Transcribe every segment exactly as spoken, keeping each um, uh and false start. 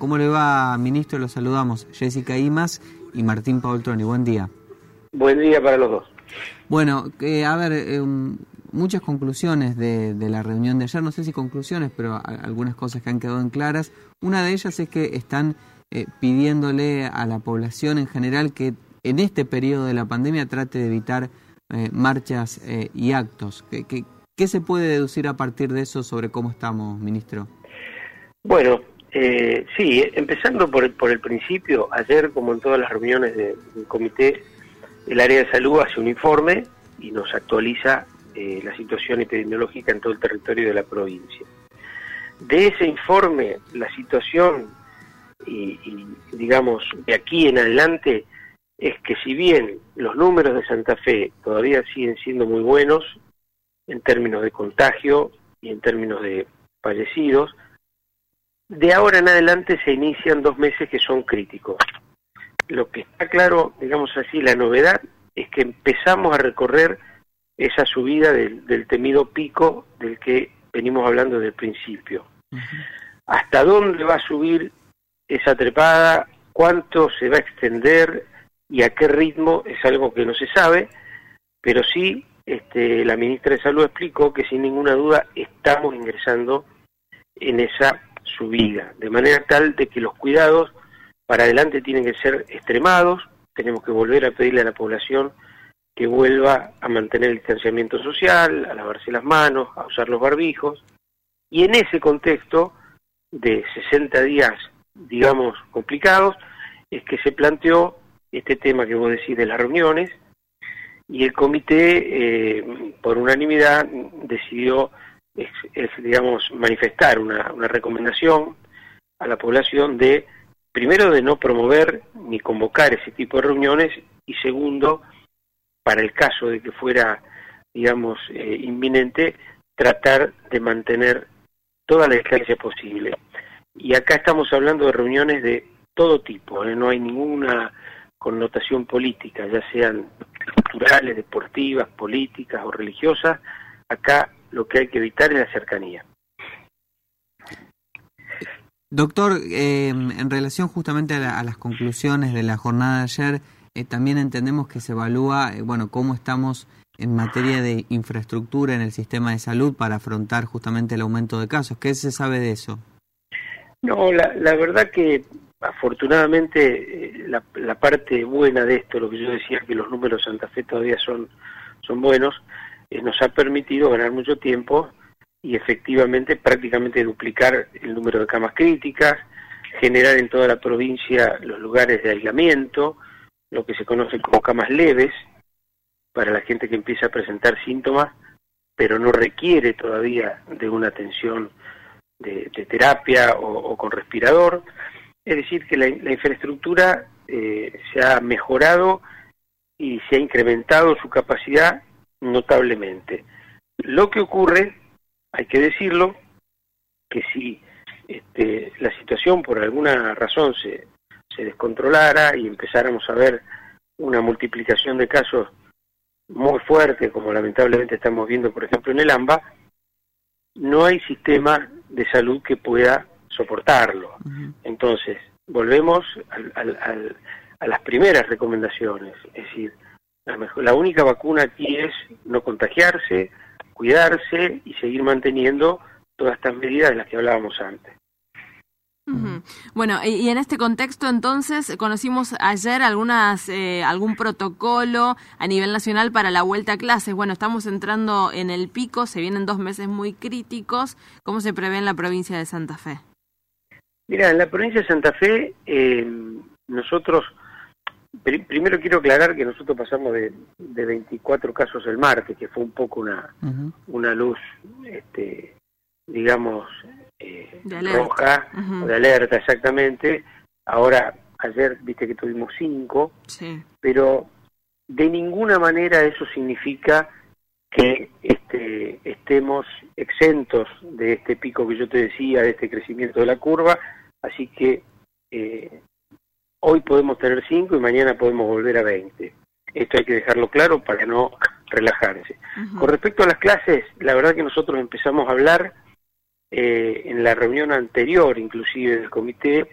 ¿Cómo le va, ministro? Los saludamos, Jessica Imas y Martín Paoltroni. Buen día. Buen día para los dos. Bueno, eh, a ver, eh, muchas conclusiones de, de la reunión de ayer, no sé si conclusiones, pero a, algunas cosas que han quedado en claras. Una de ellas es que están eh, pidiéndole a la población en general que en este periodo de la pandemia trate de evitar eh, marchas eh, y actos. ¿Qué, qué, ¿Qué se puede deducir a partir de eso sobre cómo estamos, ministro? Bueno, eh, sí, empezando por el, por el principio, ayer, como en todas las reuniones de, del comité, el área de salud hace un informe y nos actualiza eh, la situación epidemiológica en todo el territorio de la provincia. De ese informe, la situación, y, y digamos, de aquí en adelante, es que si bien los números de Santa Fe todavía siguen siendo muy buenos, en términos de contagio y en términos de fallecidos, de ahora en adelante se inician dos meses que son críticos. Lo que está claro, digamos así, la novedad es que empezamos a recorrer esa subida del, del temido pico del que venimos hablando desde el principio. Uh-huh. ¿Hasta dónde va a subir esa trepada? ¿Cuánto se va a extender? ¿Y a qué ritmo? Es algo que no se sabe, pero sí este, la ministra de Salud explicó que sin ninguna duda estamos ingresando en esa subida, de manera tal de que los cuidados para adelante tienen que ser extremados. Tenemos que volver a pedirle a la población que vuelva a mantener el distanciamiento social, a lavarse las manos, a usar los barbijos, y en ese contexto de sesenta días, digamos, complicados, es que se planteó este tema que vos decís de las reuniones, y el comité, eh, por unanimidad, decidió, es, es, digamos, manifestar una, una recomendación a la población de, primero, de no promover ni convocar ese tipo de reuniones, y segundo, para el caso de que fuera, digamos, eh, inminente, tratar de mantener toda la distancia posible. Y acá estamos hablando de reuniones de todo tipo, ¿eh? No hay ninguna connotación política, ya sean culturales, deportivas, políticas o religiosas. Acá lo que hay que evitar es la cercanía. Doctor, eh, en relación justamente a, la, a las conclusiones de la jornada de ayer, eh, también entendemos que se evalúa, eh, bueno, cómo estamos en materia de infraestructura en el sistema de salud para afrontar justamente el aumento de casos. ¿Qué se sabe de eso? No, la, la verdad que afortunadamente eh, la, la parte buena de esto, lo que yo decía, que los números de Santa Fe todavía son, son buenos, eh, nos ha permitido ganar mucho tiempo y efectivamente prácticamente duplicar el número de camas críticas, generar en toda la provincia los lugares de aislamiento, lo que se conoce como camas leves, para la gente que empieza a presentar síntomas, pero no requiere todavía de una atención de, de terapia o, o con respirador. Es decir, que la, la infraestructura eh, se ha mejorado y se ha incrementado su capacidad notablemente. Lo que ocurre, hay que decirlo, que si este, la situación por alguna razón se, se descontrolara y empezáramos a ver una multiplicación de casos muy fuerte, como lamentablemente estamos viendo, por ejemplo, en el AMBA, no hay sistema de salud que pueda soportarlo. Uh-huh. Entonces, volvemos al, al, al, a las primeras recomendaciones, es decir, la, mejor, la única vacuna aquí es no contagiarse, cuidarse y seguir manteniendo todas estas medidas de las que hablábamos antes. Uh-huh. Bueno, y, y en este contexto entonces conocimos ayer algunas eh, algún protocolo a nivel nacional para la vuelta a clases. Bueno, estamos entrando en el pico, se vienen dos meses muy críticos. ¿Cómo se prevé en la provincia de Santa Fe? Mira, en la provincia de Santa Fe eh, nosotros, pr- primero quiero aclarar que nosotros pasamos de, de veinticuatro casos el martes, que fue un poco una, uh-huh. una luz, este, digamos, Eh, roja, uh-huh. de alerta exactamente. Ahora, ayer viste que tuvimos cinco, sí. Pero de ninguna manera eso significa que este, estemos exentos de este pico que yo te decía, de este crecimiento de la curva, así que eh, hoy podemos tener cinco y mañana podemos volver a veinte. Esto hay que dejarlo claro para no relajarse. Uh-huh. Con respecto a las clases, la verdad que nosotros empezamos a hablar Eh, en la reunión anterior, inclusive del comité,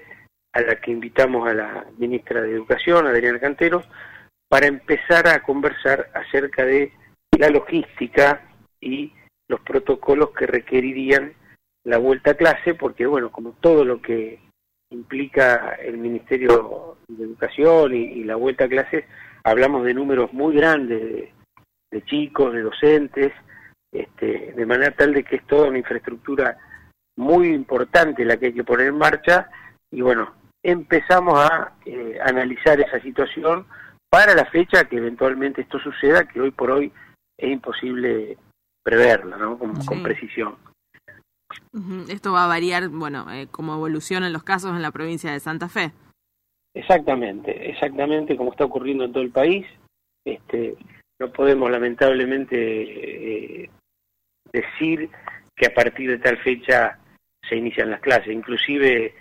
a la que invitamos a la ministra de Educación, Adriana Cantero, para empezar a conversar acerca de la logística y los protocolos que requerirían la vuelta a clase, porque bueno, como todo lo que implica el Ministerio de Educación y, y la vuelta a clase, hablamos de números muy grandes de, de chicos, de docentes, este, de manera tal de que es toda una infraestructura muy importante la que hay que poner en marcha, y bueno, empezamos a eh, analizar esa situación para la fecha que eventualmente esto suceda, que hoy por hoy es imposible preverla, ¿no? Con, sí. con precisión. Uh-huh. Esto va a variar, bueno, eh, como evolucionan los casos en la provincia de Santa Fe. Exactamente, exactamente como está ocurriendo en todo el país. Este, no podemos lamentablemente eh, decir que a partir de tal fecha se inician las clases. Inclusive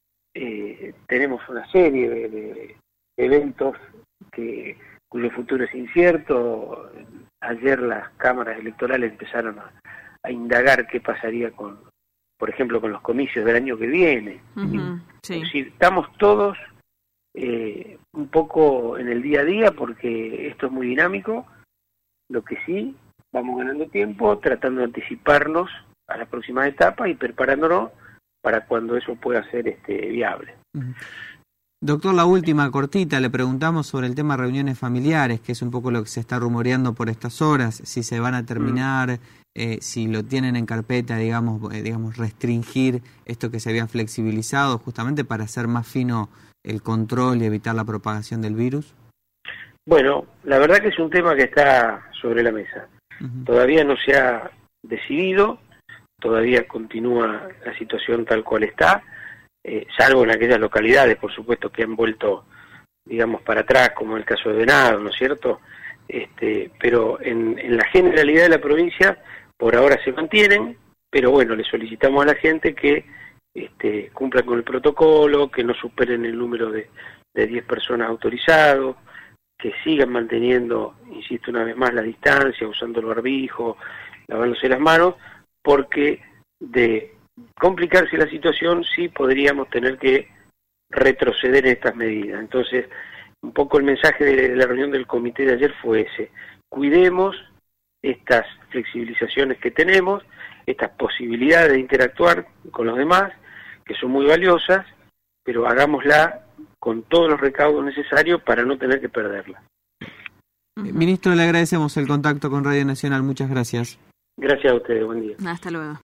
eh, tenemos una serie de, de eventos que cuyo futuro es incierto. Ayer las cámaras electorales empezaron a, a indagar qué pasaría con, por ejemplo, con los comicios del año que viene. Uh-huh, sí. Es decir, estamos todos eh, un poco en el día a día porque esto es muy dinámico. Lo que sí, vamos ganando tiempo, tratando de anticiparnos a las próximas etapas y preparándonos para cuando eso pueda ser este, viable. Uh-huh. Doctor, la última cortita, le preguntamos sobre el tema reuniones familiares, que es un poco lo que se está rumoreando por estas horas, si se van a terminar, mm. eh, si lo tienen en carpeta, digamos, eh, digamos, restringir esto que se había flexibilizado justamente para hacer más fino el control y evitar la propagación del virus. Bueno, la verdad que es un tema que está sobre la mesa. Uh-huh. Todavía no se ha decidido, todavía continúa la situación tal cual está. Eh, salvo en aquellas localidades, por supuesto, que han vuelto, digamos, para atrás, como en el caso de Venado, ¿no es cierto? Este, pero en, en la generalidad de la provincia, por ahora se mantienen, pero bueno, le solicitamos a la gente que este, cumplan con el protocolo, que no superen el número de, de diez personas autorizados, que sigan manteniendo, insisto una vez más, la distancia, usando el barbijo, lavándose las manos, porque de complicarse la situación sí podríamos tener que retroceder en estas medidas. Entonces, un poco el mensaje de la reunión del comité de ayer fue ese: cuidemos estas flexibilizaciones que tenemos, estas posibilidades de interactuar con los demás, que son muy valiosas, pero hagámosla con todos los recaudos necesarios para no tener que perderla. Uh-huh. Ministro, le agradecemos el contacto con Radio Nacional. Muchas gracias. Gracias a ustedes. Buen día. Hasta luego.